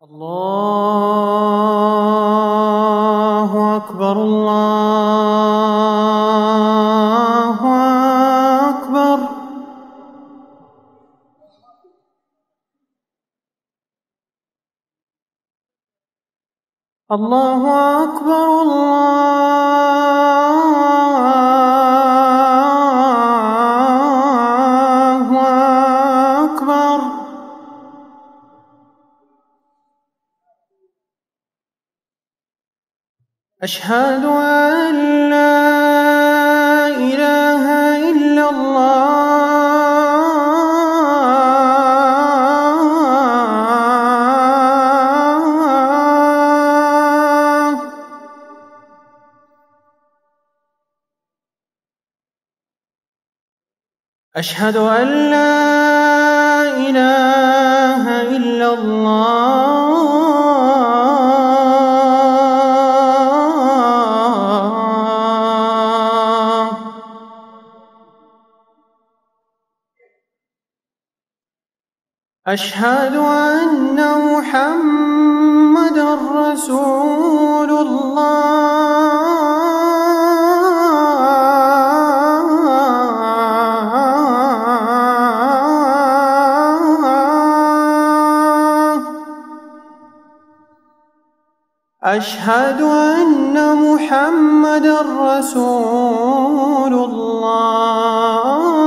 الله أكبر الله أكبر. الله أكبر الله أكبر. أشهد أن لا إله إلا الله. أشهد أن لا إله إلا الله. أشهد أن محمدًا رسول الله. أشهد أن محمدًا رسول الله.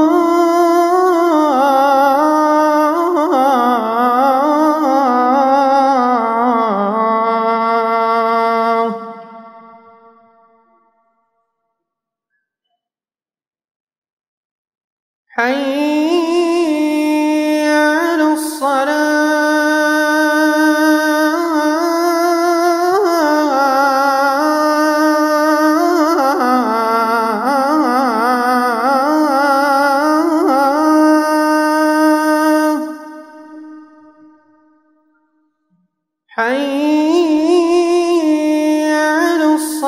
حي على الصلاة. حي على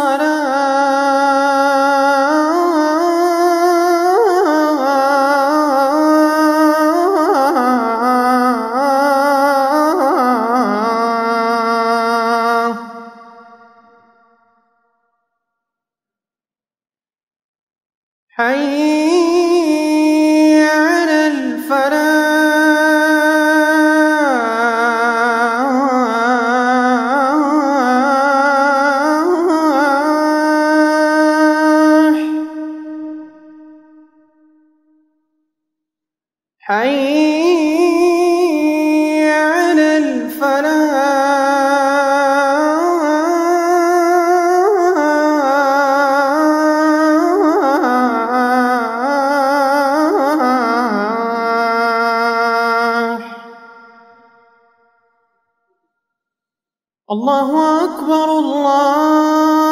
الصلاة. حي على الفلاح. حي على الفلاح. الله أكبر الله